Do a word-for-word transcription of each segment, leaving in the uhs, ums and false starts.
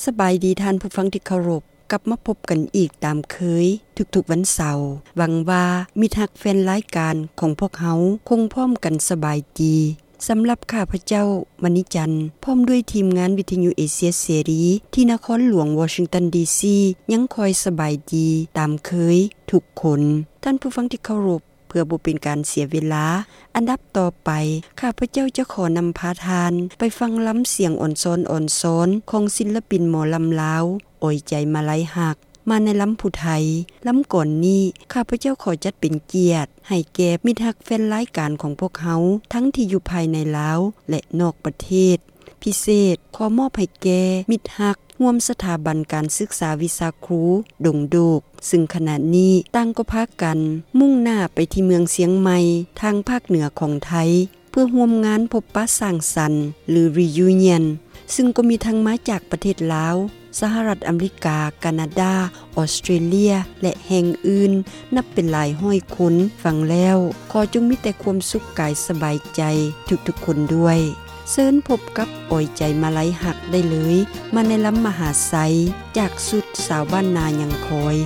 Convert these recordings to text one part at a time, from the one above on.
สบายดีท่านผู้ฟังที่เคารพกลับมาพบกันอีกตามเคยทุกๆวันเสาร์หวังว่ามิตรรักแฟนรายการของพวกเฮาคงพร้อมกันสบายดีสำหรับข้าพเจ้ามณิจันทร์พร้อมด้วยทีมงานวิทยุเอเชียเสรีที่นครหลวงวอชิงตันดีซียังคอยสบายดีตามเคยทุกคนท่านผู้ฟังที่เคารพเพื่อบ่เป็นการเสียเวลาอันดับต่อไปข้าพเจ้าจะขอนำพาทานไปฟังล้ำเสียงอ่อนซ้อนอ่อนซ้อนของศิลปินหมอลำลาวอ้อยใจมาลัยหักมาในล้ำผู้ไทยล้ำก่อนนี้ข้าพเจ้าขอจัดเป็นเกียรติให้แก่มิตรรักแฟนรายการของพวกเขาทั้งที่อยู่ภายในลาวและนอกประเทศพิเศษขอมอบให้แก่มิตรรักร่วมสถาบันการศึกษาวิชาครูดงโดกซึ่งขณะนี้ต่างก็พากันมุ่งหน้าไปที่เมืองเสียงใหม่ทางภาคเหนือของไทยเพื่อร่วมงานพบปะสร้างสรรค์หรือ Reunion ซึ่งก็มีทั้งมาจากประเทศลาวสหรัฐอเมริกาแคนาดาออสเตรเลียและแห่งอื่นนับเป็นหลายห้อยคนฟังแล้วขอจงมีแต่ความสุขกายสบายใจทุกๆคนด้วยเชิญพบกับอ้อยใจมาลัยหักได้เลยมาในลำมหาไซจากสุดสาวบ้านนายังคอย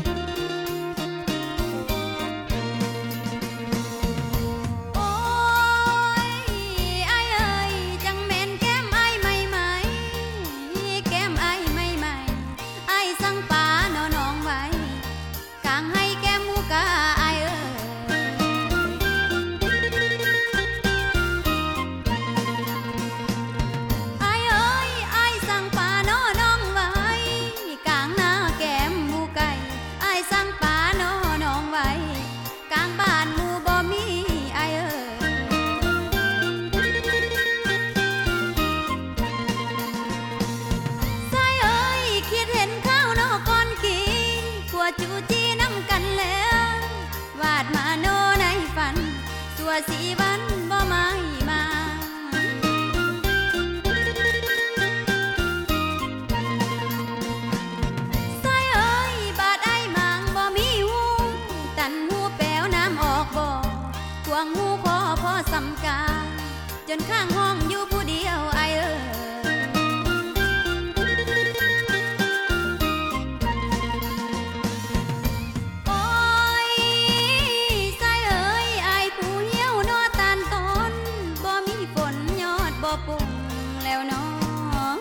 สีวันบ่มามาใส่เอ้ยบาดไอ้มางบ่มีหูตันหูแป้วน้ำออกบ่กวางหูขอพอสำกาจนข้างห้องอยู่ผู้เดียวไอ้เอ้ยปุ่งแล้วน้อง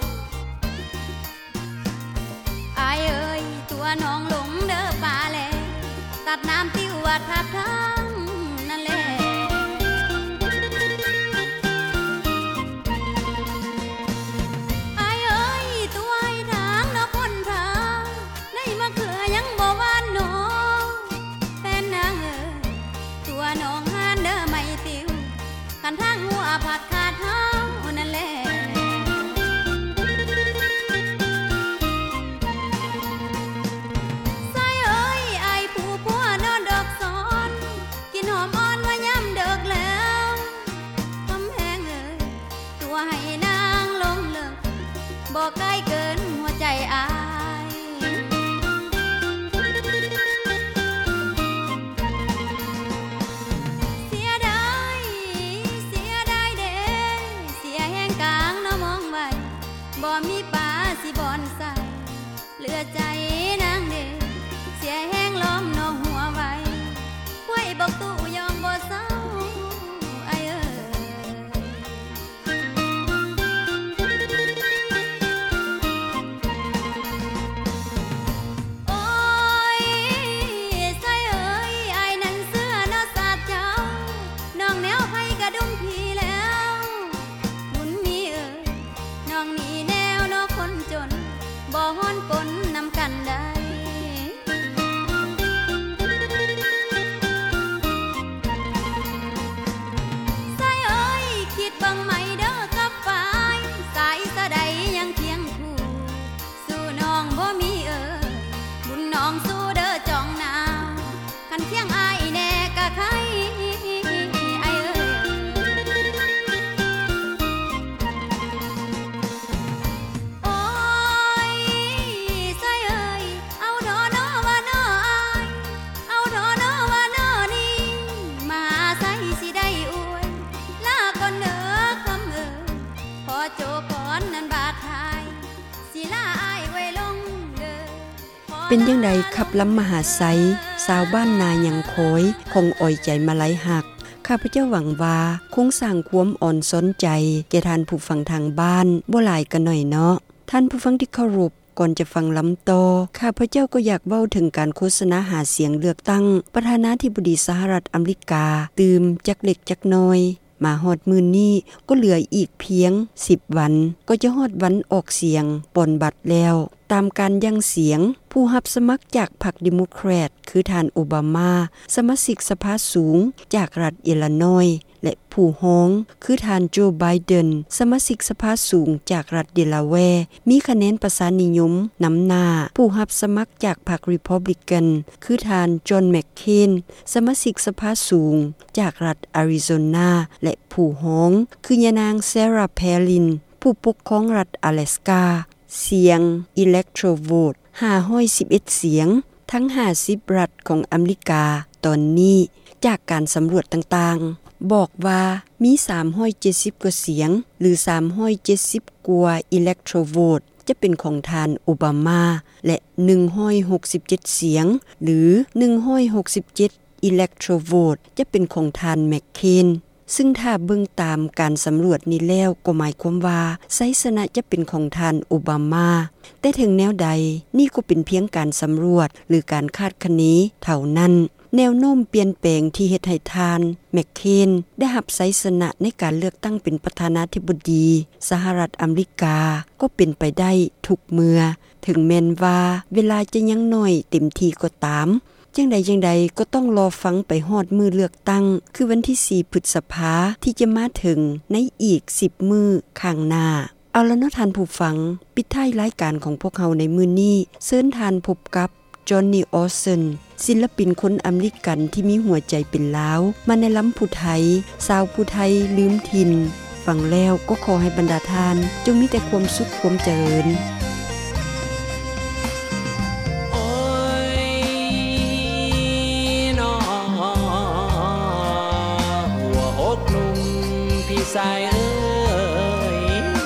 อายเอ้ยตัวน้องหลงเด้อป่าแลตัดน้ำติ้ววัดทับทางนั่นแหละอายเอ้ยตัวไอ้ทางนอกคนทางได้มาเคือยังบ่วานน้องแฟนนางเอ้ยตัวน้องหานเด้อไม่ติ้วคันทางหัวผัดขาดเฮานั่นแหละใส่เอ้ยไอ้ผู้ผัวนอนดอกสอนกินหอมอ่อนว่าย่ำเดิกแล้วคำแหงเอ้ยตัวให้นางลงเลิกบอกใกล้เกินหัวใจอายเสียดายเสียดายเด้เสียแห้งกลางน้อมองไว้บ่มีป่าสิบอนใส่เหลือใจนางเด้เสียแห้งล้อมน้องหัวไว้ไว้บอกตู้ยอมบ่เศร้าไอ้เอ้ยโอ้ยใส่เอ้ยไอ้นั้นเสื้อเนาะสาดเจ้าน้องแนวไผกระดุมพี่แล้วบุญมีเอ้ยน้องนี่แนวเนาะคนจนบ่ฮ้อนปนนำกันได้ใส่เอ้ยคิดบังไหมเด้อกับฝ่ายสายสะใดยังเคียงคู่สู้น้องบ่มีเอ้ยบุญน้องสู้เด้อจองหนาวคันเคียงอายแน่กะใครไอ้เอ้ยโอ้ยใส่เอ้ยเอาดอน้อว่าน้ออายเอาดอน้อว่าน้อนี่มาใส่สิได้อวยลาก่อนเด้อคำเอ้ยพอโจก่อนนั้นบาดทายสิลาอายไว้เป็นจังไดขับล้ำมหาไสสาวบ้านนายังโคยคงอ่อยใจมาหลายหักข้าพเจ้าหวังว่าคงสร้างความอ่อนสนใจแก่ท่านผู้ฟังทางบ้านบ่หลายกันหน่อยเนาะท่านผู้ฟังที่เคารพก่อนจะฟังลำต่อข้าพเจ้าก็อยากเว้าถึงการโฆษณาหาเสียงเลือกตั้งประธานาธิบดีสหรัฐอเมริกาตื่มจักเล็กจักน้อยมาฮอดมื้อนี้ก็เหลืออีกเพียงสิบวันก็จะฮอดวันออกเสียงปนบัตรแล้วตามการยังเสียงผู้รับสมัครจากพรรคเดโมแครตคือท่านโอบามาสมาชิกสภาสูงจากรัฐอิลลินอยส์และผู้ฮ้องคือท่านโจไบเดนสมาชิกสภาสูงจากรัฐเดลาแวร์มีคะแนนประชานิยมนำหน้าผู้รับสมัครจากพรรครีพับลิกันคือท่านจอห์นแมคเคนสมาชิกสภาสูงจากรัฐอาริโซนาและผู้ฮ้องคือยานางเซราแพลินผู้ปกครองรัฐอลาสกาเสียง Electoral Vote ห้าร้อยสิบเอ็ดเสียงทั้งห้าสิบรัฐของอเมริกาตอนนี้จากการสำรวจต่างๆบอกว่ามีสามร้อยเจ็ดสิบกว่าเสียงหรือสามร้อยเจ็ดสิบกว่า Electoral Vote จะเป็นของทานโอบามาและหนึ่งร้อยหกสิบเจ็ดเสียงหรือหนึ่งร้อยหกสิบเจ็ด Electoral Vote จะเป็นของทานแมคเคนซึ่งถ้าเบิ่งตามการสำรวจนี้แล้วก็หมายความว่าไสชนะจะเป็นของท่านโอบามาแต่ถึงแนวใดนี่ก็เป็นเพียงการสำรวจหรือการคาดคะเนเท่านั้นแนวโน้มเปลี่ยนแปลงที่เฮ็ดให้ท่านแมคเคนได้รับไสชนะในการเลือกตั้งเป็นประธานาธิบดีสหรัฐอเมริกาก็เป็นไปได้ทุกเมื่อถึงแม้นว่าเวลาจะยังน้อยเต็มทีก็ตามจังใดจังใดก็ต้องรอฟังไปฮอดมื้อเลือกตั้งคือวันที่สี่พฤษภาคมที่จะมาถึงในอีกสิบมื้อข้างหน้าเอาละเนาะท่านผู้ฟังปิดท้ายรายการของพวกเฮาในมื้อนี้เชิญท่านพบกับจอห์นนี่ออสซันศิลปินคนอเมริกันที่มีหัวใจเป็นลาวมาในลำผู้ไทยชาวผู้ไทยลืมถิ่นฟังแล้วก็ขอให้บรรดาท่านจงมีแต่ความสุขความเจริญสายเอ้ย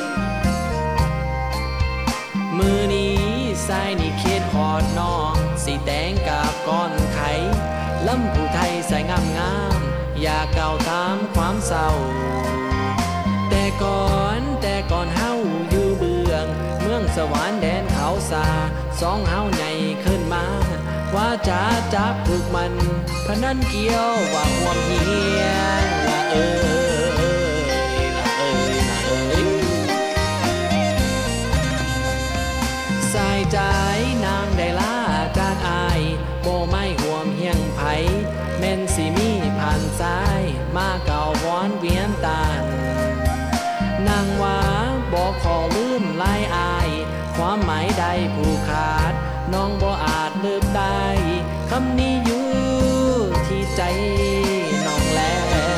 มือนี้สายนี่เข็ดหอดน้องสิแตงกับก้อนไข่ลำผู้ไทยใส่งามงามอยากเก่าตามความเศร้าแต่ก่อนแต่ก่อนเฮาอยู่เบืองเมืองสวรรค์แดนเขาสาสองเฮาใหญ่ขึ้นมาว่าจะจับผูกมันพนันเกี่ยวว่าห่วงเฮียว่าเออสายใจนางได้ลาจากอายบ่ไม่ห่วงเฮียงไผแม่นสิมีผ่านซ้ายมาเก่าวอนเวียนตานนางว่าบ่ขอลืมลายอายความหมายใดผู้ขาดน้องบ่อาจลืมได้คำนี้อยู่ที่ใจน้องแล้ว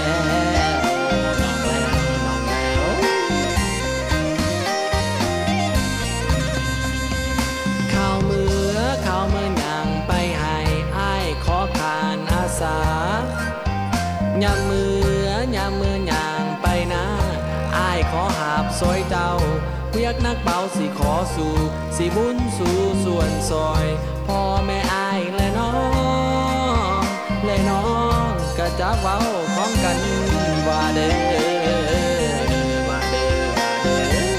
ยามมือยามมือย่างไปนะอ้ายขอหาบซอยเจ้าเพียกนักเบาสิขอสู่สิบุญสู่ส่วนซอยพ่อแม่อ้ายและน้องและน้องก็จะเว้าของกันว่าเด้อว่าเด้อว่าเด้อ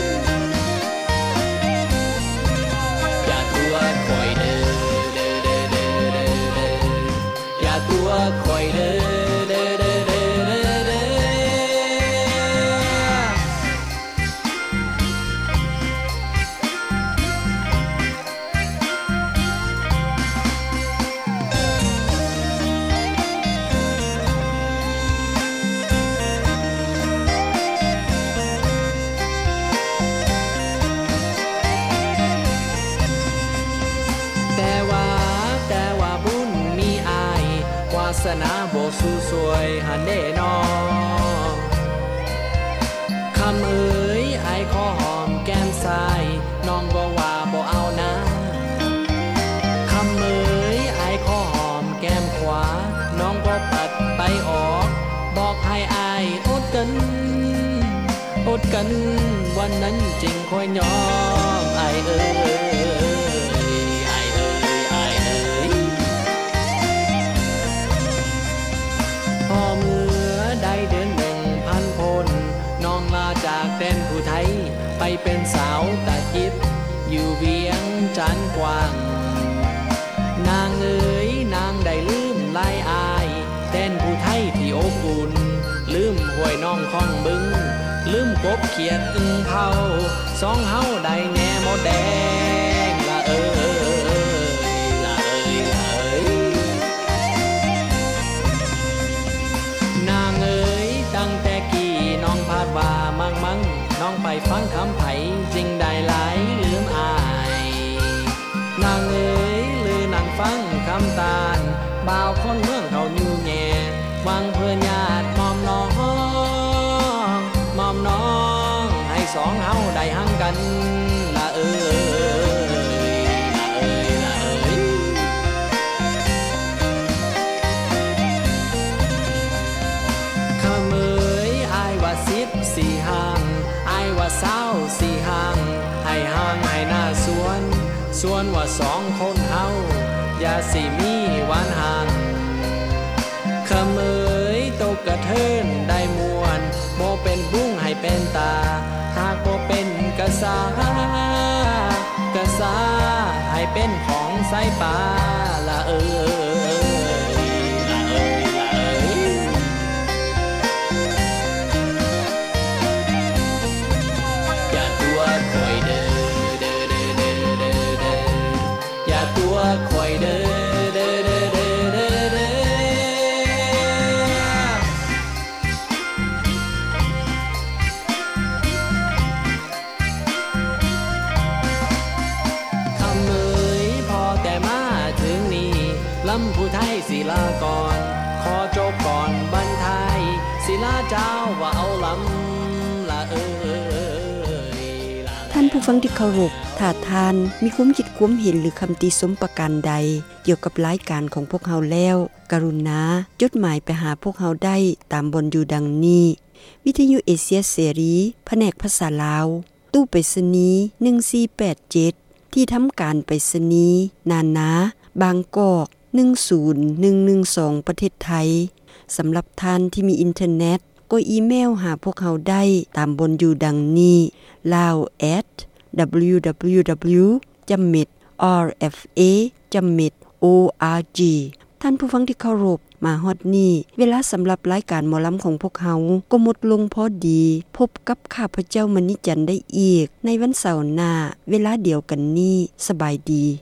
อย่าตัวคอยเด้อเด้อเด้อเด้อเด้อเด้ออย่าตัวคอยเด้อศนาบ่สู้สวยหันเด้น้องคำเอ๋ยไอ้ขอหอมแก้มซ้ายน้องบ่ว่าบ่เอานะคำเอ๋ยไอ้ขอหอมแก้มขวาน้องบ่ปัดไปออกบอกให้อ้ายอดกันอดกันวันนั้นจริงค่อยยอมอ้ายเอ๋ยอ้ายเอ๋ยอ้ายวียงจันทน์กว้างนางเอ๋ยนางได้ลืมลายอายแดนผู้ไทยที่อบอุ่นลืมห้วยน้องคองบึงลืมกบเขียดอึ่งเผาสองเฮาได้แน่หมดแดงละเอ๋ยละเอ๋ยละเอ๋ยนางเอ๋ยตั้งแต่กี้น้องพาดว่ามั่งมั่งน้องไปฟังคำไผจริงได้หลายลืมอายนางเอ๋ยลือนางฟังคำตาลบ่าวคนเมืองเขาอยู่แย่วังเพื่อนญาติมอมน้องมอมน้องให้สองเฮาได้หังกันละเอ๋ยละเอ๋ยละเอ๋ยขะเมยอายว่าสิบสี่ห่างอายว่าเศร้าสี่ห่างให้ห่างให้หน้าสวนส่วนว่าสองคนเฮาอย่าสิมีหวานห่างขะเมยตกกระเทินได้มวนโมเป็นบุ้งให้เป็นตาหากบ่เป็นกะสากะสาให้เป็นของสายปลาละเอ๋ยละเอ๋ยละเอ๋ยอย่าตัวคอยเด้อเด้อเด้อเด้อเด้อเด้ออย่าตัวคอยเด้อเด้อเด้อเด้อเด้อเด้อคำเอ๋ยพอแต่มาถึงนี่ลำผู้ไทยศิลากรขอจบก่อนบรรทายศิลาเจ้าว่าเอาลำละเอ๋ยละเอ๋ยท่านผู้ฟังที่เคารพถ้าท่านมีความคิดความเห็นหรือคำติชมประการใดเกี่ยวกับรายการของพวกเฮาแล้ว กรุณาจดหมายไปหาพวกเฮาได้ตามบนอยู่ดังนี้ วิทยุเอเชียเสรีแผนกภาษาลาวตู้ไปรษณีย์หนึ่งสี่แปดเจ็ดที่ทำการไปรษณีย์นานาบางกอกหนึ่งศูนย์หนึ่งหนึ่งสองประเทศไทยสำหรับท่านที่มีอินเทอร์เน็ตก็อีเมลหาพวกเฮาได้ตามบนอยู่ดังนี้ ลาว แอท ดับเบิลยู ดับเบิลยู ดับเบิลยู จุด เม็ด อาร์ เอฟ เอ จุด เม็ด โอ อาร์ จี ท่านผู้ฟังที่เคารพมาฮอดนี้เวลาสำหรับรายการหมอลำของพวกเฮาก็หมดลงพอดีพบกับข้าพเจ้ามณิจันทร์ได้อีกในวันเสาร์หน้าเวลาเดียวกันนี้สบายดี